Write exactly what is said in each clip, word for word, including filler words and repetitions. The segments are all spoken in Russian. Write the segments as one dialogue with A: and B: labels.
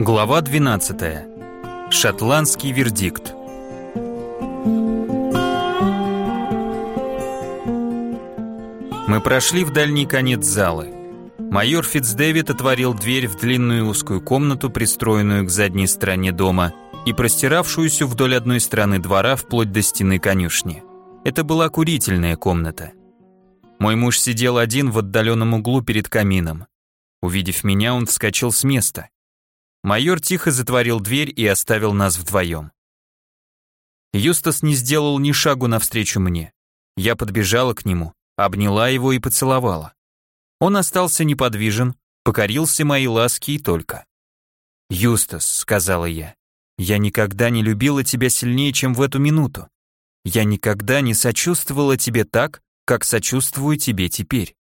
A: Глава двенадцатая. Шотландский вердикт. Мы прошли в дальний конец залы. Майор Фицдэвид отворил дверь в длинную узкую комнату, пристроенную к задней стороне дома и простиравшуюся вдоль одной стороны двора вплоть до стены конюшни. Это была курительная комната. Мой муж сидел один в отдаленном углу перед камином. Увидев меня, он вскочил с места. Майор тихо затворил дверь и оставил нас вдвоем. Юстас не сделал ни шагу навстречу мне. Я подбежала к нему, обняла его и поцеловала. Он остался неподвижен, покорился моей ласке и только. «Юстас», — сказала я, — «я никогда не любила тебя сильнее, чем в эту минуту. Я никогда не сочувствовала тебе так, как сочувствую тебе теперь».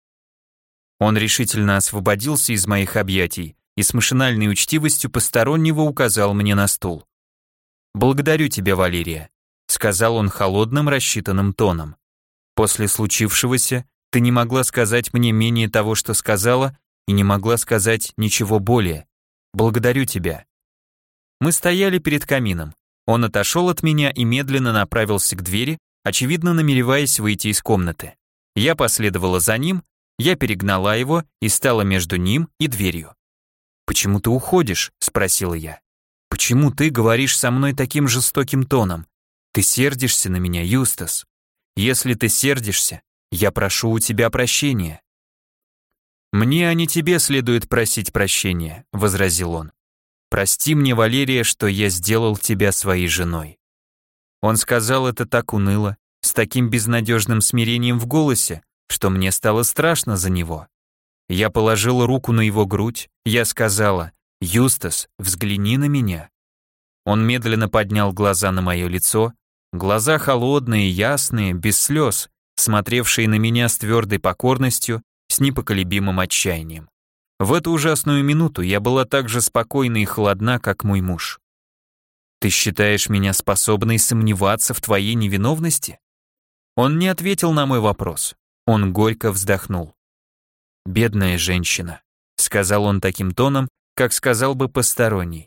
A: Он решительно освободился из моих объятий и с машинальной учтивостью постороннего указал мне на стул. «Благодарю тебя, Валерия», — сказал он холодным, рассчитанным тоном. «После случившегося ты не могла сказать мне менее того, что сказала, и не могла сказать ничего более. Благодарю тебя». Мы стояли перед камином. Он отошел от меня и медленно направился к двери, очевидно намереваясь выйти из комнаты. Я последовала за ним, я перегнала его и стала между ним и дверью. «Почему ты уходишь?» — спросила я. «Почему ты говоришь со мной таким жестоким тоном? Ты сердишься на меня, Юстас. Если ты сердишься, я прошу у тебя прощения». «Мне, а не тебе следует просить прощения», — возразил он. «Прости мне, Валерия, что я сделал тебя своей женой». Он сказал это так уныло, с таким безнадежным смирением в голосе, что мне стало страшно за него. Я положила руку на его грудь, я сказала: «Юстас, взгляни на меня». Он медленно поднял глаза на мое лицо, глаза холодные, ясные, без слез, смотревшие на меня с твердой покорностью, с непоколебимым отчаянием. В эту ужасную минуту я была так же спокойна и холодна, как мой муж. «Ты считаешь меня способной сомневаться в твоей невиновности?» Он не ответил на мой вопрос. Он горько вздохнул. «Бедная женщина», — сказал он таким тоном, как сказал бы посторонний.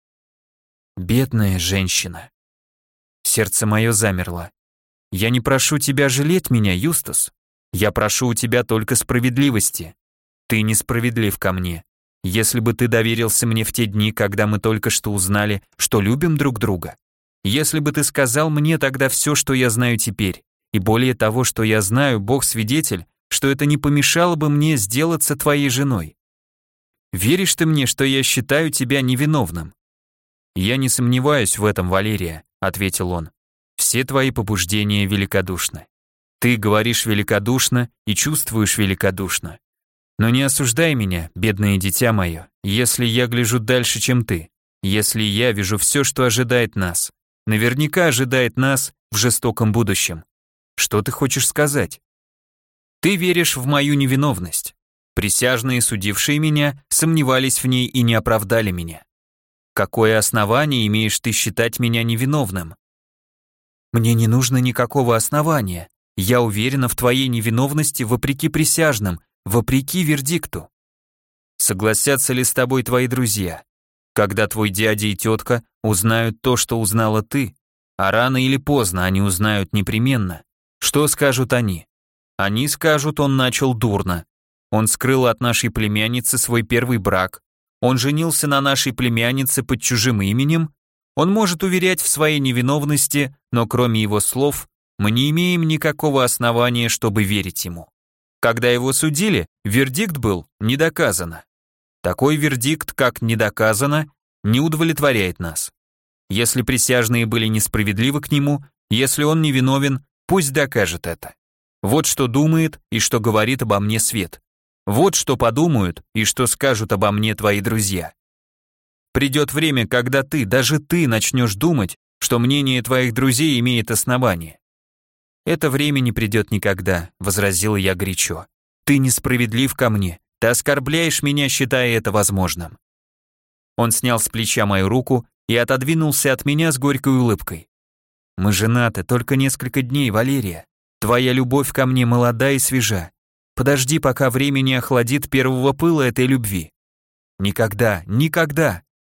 A: «Бедная женщина». Сердце мое замерло. «Я не прошу тебя жалеть меня, Юстас. Я прошу у тебя только справедливости. Ты несправедлив ко мне. Если бы ты доверился мне в те дни, когда мы только что узнали, что любим друг друга, если бы ты сказал мне тогда все, что я знаю теперь, и более того, что я знаю, Бог свидетель, что это не помешало бы мне сделаться твоей женой. Веришь ты мне, что я считаю тебя невиновным?» «Я не сомневаюсь в этом, Валерия», — ответил он. «Все твои побуждения великодушны. Ты говоришь великодушно и чувствуешь великодушно. Но не осуждай меня, бедное дитя мое, если я гляжу дальше, чем ты, если я вижу все, что ожидает нас, наверняка ожидает нас в жестоком будущем. Что ты хочешь сказать? Ты веришь в мою невиновность. Присяжные, судившие меня, сомневались в ней и не оправдали меня. Какое основание имеешь ты считать меня невиновным? Мне не нужно никакого основания. Я уверена в твоей невиновности вопреки присяжным, вопреки вердикту. Согласятся ли с тобой твои друзья? Когда твой дядя и тетка узнают то, что узнала ты, а рано или поздно они узнают непременно, что скажут они? Они скажут, он начал дурно. Он скрыл от нашей племянницы свой первый брак. Он женился на нашей племяннице под чужим именем. Он может уверять в своей невиновности, но кроме его слов, мы не имеем никакого основания, чтобы верить ему. Когда его судили, вердикт был «не доказано». Такой вердикт, как «не доказано», не удовлетворяет нас. Если присяжные были несправедливы к нему, если он невиновен, пусть докажет это. Вот что думает и что говорит обо мне свет. Вот что подумают и что скажут обо мне твои друзья. Придет время, когда ты, даже ты, начнешь думать, что мнение твоих друзей имеет основание. «Это время не придет никогда», — возразила я горячо. «Ты несправедлив ко мне, ты оскорбляешь меня, считая это возможным». Он снял с плеча мою руку и отодвинулся от меня с горькой улыбкой. «Мы женаты только несколько дней, Валерия. Твоя любовь ко мне молода и свежа. Подожди, пока время не охладит первого пыла этой любви. Никогда, никогда.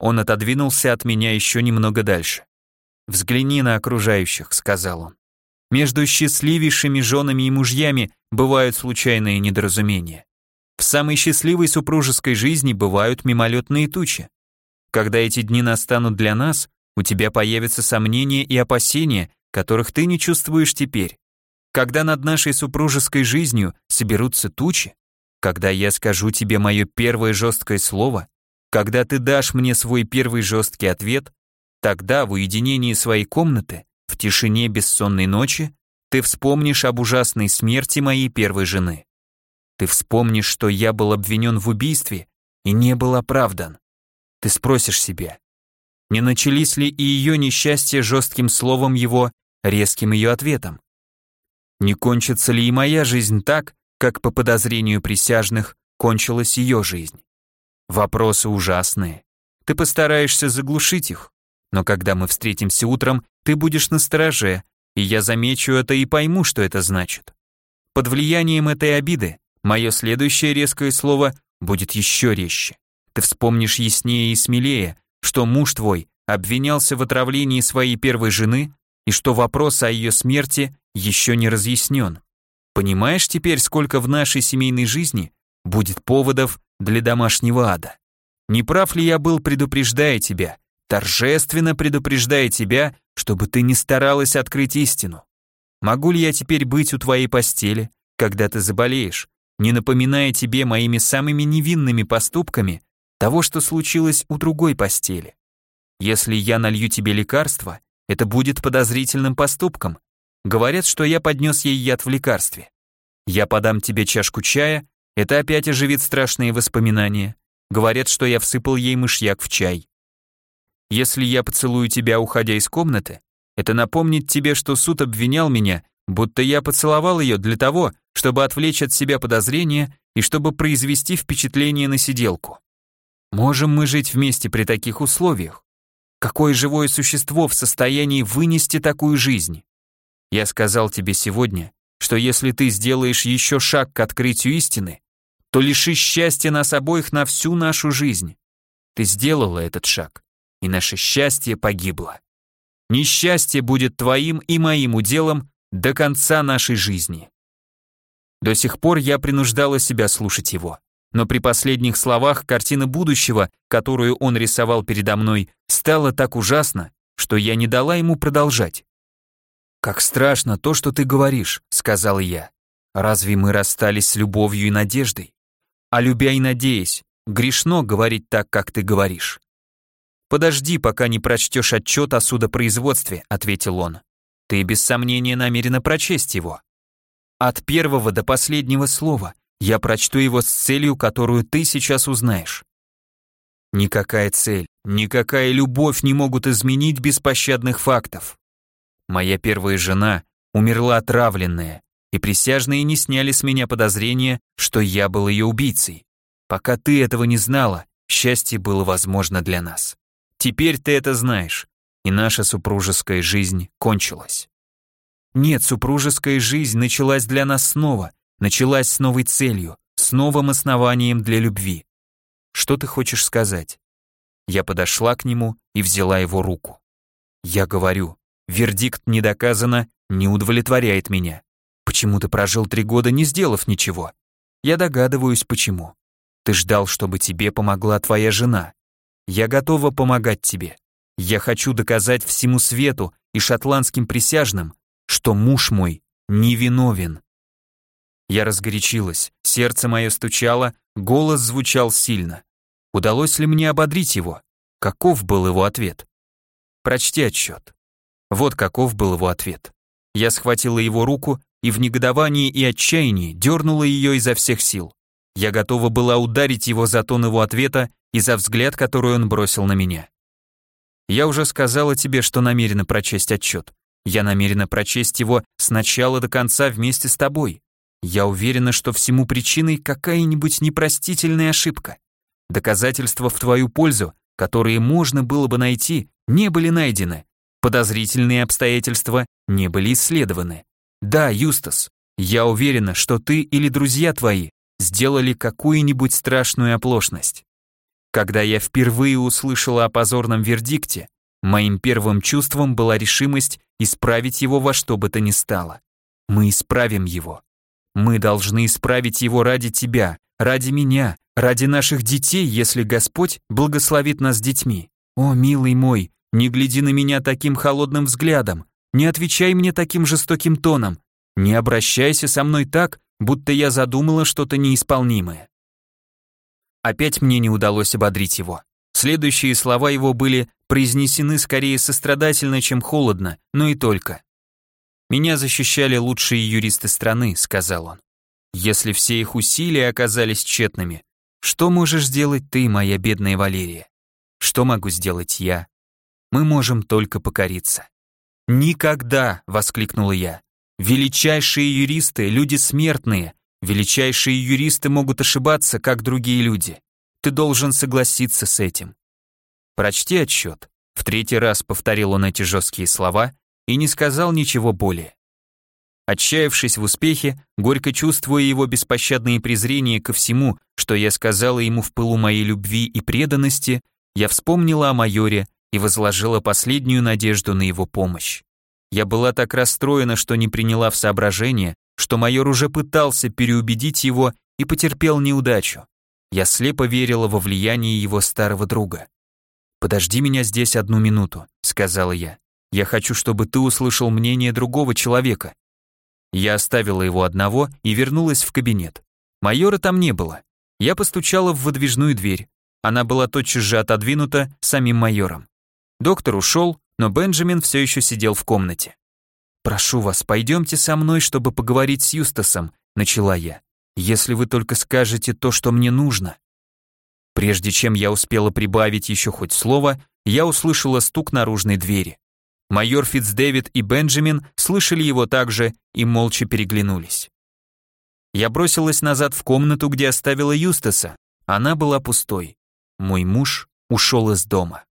A: Он отодвинулся от меня еще немного дальше. «Взгляни на окружающих», — сказал он. «Между счастливейшими женами и мужьями бывают случайные недоразумения. В самой счастливой супружеской жизни бывают мимолетные тучи. Когда эти дни настанут для нас, у тебя появятся сомнения и опасения, которых ты не чувствуешь теперь. Когда над нашей супружеской жизнью соберутся тучи, когда я скажу тебе мое первое жесткое слово, когда ты дашь мне свой первый жесткий ответ, тогда в уединении своей комнаты, в тишине бессонной ночи, ты вспомнишь об ужасной смерти моей первой жены. Ты вспомнишь, что я был обвинен в убийстве и не был оправдан. Ты спросишь себя, не начались ли и ее несчастья жестким словом его, резким ее ответом? Не кончится ли и моя жизнь так, как по подозрению присяжных кончилась ее жизнь? Вопросы ужасные. Ты постараешься заглушить их, но когда мы встретимся утром, ты будешь настороже, и я замечу это и пойму, что это значит. Под влиянием этой обиды мое следующее резкое слово будет еще резче. Ты вспомнишь яснее и смелее, что муж твой обвинялся в отравлении своей первой жены и что вопрос о ее смерти еще не разъяснен. Понимаешь теперь, сколько в нашей семейной жизни будет поводов для домашнего ада? Не прав ли я был, предупреждая тебя, торжественно предупреждая тебя, чтобы ты не старалась открыть истину? Могу ли я теперь быть у твоей постели, когда ты заболеешь, не напоминая тебе моими самыми невинными поступками того, что случилось у другой постели? Если я налью тебе лекарство, это будет подозрительным поступком. Говорят, что я поднес ей яд в лекарстве. Я подам тебе чашку чая, это опять оживит страшные воспоминания. Говорят, что я всыпал ей мышьяк в чай. Если я поцелую тебя, уходя из комнаты, это напомнит тебе, что суд обвинял меня, будто я поцеловал ее для того, чтобы отвлечь от себя подозрения и чтобы произвести впечатление на сиделку. Можем мы жить вместе при таких условиях? Какое живое существо в состоянии вынести такую жизнь? Я сказал тебе сегодня, что если ты сделаешь еще шаг к открытию истины, то лишишь счастья нас обоих на всю нашу жизнь. Ты сделала этот шаг, и наше счастье погибло. Несчастье будет твоим и моим уделом до конца нашей жизни. До сих пор я принуждала себя слушать его, но при последних словах картина будущего, которую он рисовал передо мной, стала так ужасна, что я не дала ему продолжать. «Как страшно то, что ты говоришь», — сказал я. «Разве мы расстались с любовью и надеждой? А любя и надеясь, грешно говорить так, как ты говоришь». «Подожди, пока не прочтешь отчет о судопроизводстве», — ответил он. «Ты без сомнения намерена прочесть его. От первого до последнего слова я прочту его с целью, которую ты сейчас узнаешь». Никакая цель, никакая любовь не могут изменить беспощадных фактов. Моя первая жена умерла отравленная, и присяжные не сняли с меня подозрения, что я был ее убийцей. Пока ты этого не знала, счастье было возможно для нас. Теперь ты это знаешь, и наша супружеская жизнь кончилась. Нет, супружеская жизнь началась для нас снова, началась с новой целью, с новым основанием для любви. Что ты хочешь сказать? Я подошла к нему и взяла его руку. Я говорю, вердикт не доказано, не удовлетворяет меня. Почему ты прожил три года, не сделав ничего? Я догадываюсь, почему. Ты ждал, чтобы тебе помогла твоя жена. Я готова помогать тебе. Я хочу доказать всему свету и шотландским присяжным, что муж мой невиновен. Я разгорячилась, сердце мое стучало, голос звучал сильно. Удалось ли мне ободрить его? Каков был его ответ? Прочти отчет. Вот каков был его ответ. Я схватила его руку и в негодовании и отчаянии дернула ее изо всех сил. Я готова была ударить его за тон его ответа и за взгляд, который он бросил на меня. Я уже сказала тебе, что намерена прочесть отчет. Я намерена прочесть его с начала до конца вместе с тобой. Я уверена, что всему причиной какая-нибудь непростительная ошибка. Доказательства в твою пользу, которые можно было бы найти, не были найдены. Подозрительные обстоятельства не были исследованы. Да, Юстас, я уверена, что ты или друзья твои сделали какую-нибудь страшную оплошность. Когда я впервые услышала о позорном вердикте, моим первым чувством была решимость исправить его во что бы то ни стало. Мы исправим его. Мы должны исправить его ради тебя, ради меня, ради наших детей, если Господь благословит нас детьми. О, милый мой, не гляди на меня таким холодным взглядом, не отвечай мне таким жестоким тоном, не обращайся со мной так, будто я задумала что-то неисполнимое. Опять мне не удалось ободрить его. Следующие слова его были произнесены скорее сострадательно, чем холодно, но и только. «Меня защищали лучшие юристы страны», — сказал он. «Если все их усилия оказались тщетными, что можешь сделать ты, моя бедная Валерия? Что могу сделать я? Мы можем только покориться». «Никогда!» — воскликнула я. «Величайшие юристы — люди смертные. Величайшие юристы могут ошибаться, как другие люди. Ты должен согласиться с этим». «Прочти отчет», — в третий раз повторил он эти жесткие слова и не сказал ничего более. Отчаявшись в успехе, горько чувствуя его беспощадное презрение ко всему, что я сказала ему в пылу моей любви и преданности, я вспомнила о майоре и возложила последнюю надежду на его помощь. Я была так расстроена, что не приняла в соображение, что майор уже пытался переубедить его и потерпел неудачу. Я слепо верила во влияние его старого друга. «Подожди меня здесь одну минуту», — сказала я. «Я хочу, чтобы ты услышал мнение другого человека». Я оставила его одного и вернулась в кабинет. Майора там не было. Я постучала в выдвижную дверь. Она была тотчас же отодвинута самим майором. Доктор ушел, но Бенджамин все еще сидел в комнате. «Прошу вас, пойдемте со мной, чтобы поговорить с Юстасом», — начала я. «Если вы только скажете то, что мне нужно». Прежде чем я успела прибавить еще хоть слово, я услышала стук наружной двери. Майор Фицдэвид и Бенджамин слышали его также и молча переглянулись. Я бросилась назад в комнату, где оставила Юстаса. Она была пустой. Мой муж ушел из дома.